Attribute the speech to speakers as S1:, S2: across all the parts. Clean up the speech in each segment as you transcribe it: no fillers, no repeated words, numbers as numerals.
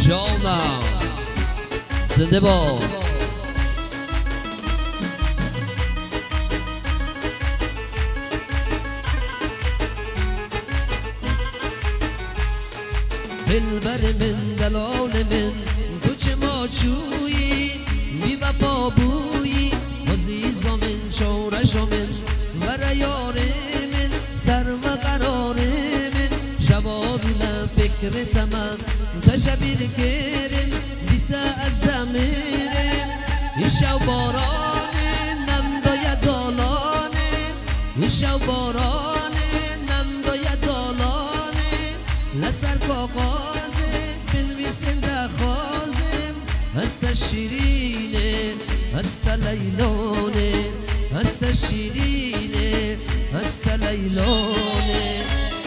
S1: جانم زنده با دلبر من دلال من تو چه ماچویی بی وفا بویی عزیزا من شورشا من ور یار من سر و قرار من شبار لفکر تمام تشبیر کرم بیتا از دمیرم این شو بارانه نم داید دالانه این شو بارانه نم داید دالانه لسر کاغازه بنویسن دخوازم هست شیرینه هست لیلانه هست شیرینه هست لیلانه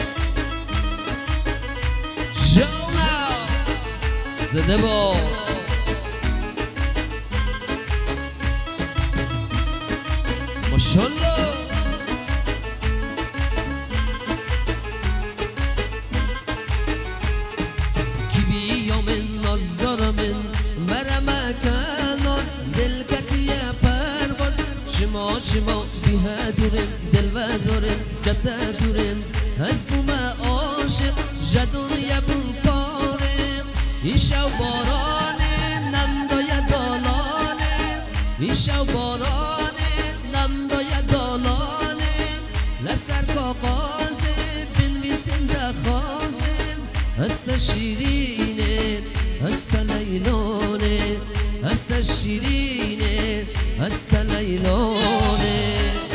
S1: جانا زنده با ماشالله کی بیام ناز دارم مرمک ناز دل کتیه پرواز شما بیه دورم دل و دورم جتا دورم از بوم عاشق جدون یبون فارم این شو بارانه نم داید دالانه این شو بارانه نم داید دالانه لسر کاغازه بنویسیم دخوازم هست شیرینه هست لیلانه هست شیرینه هست لیلانه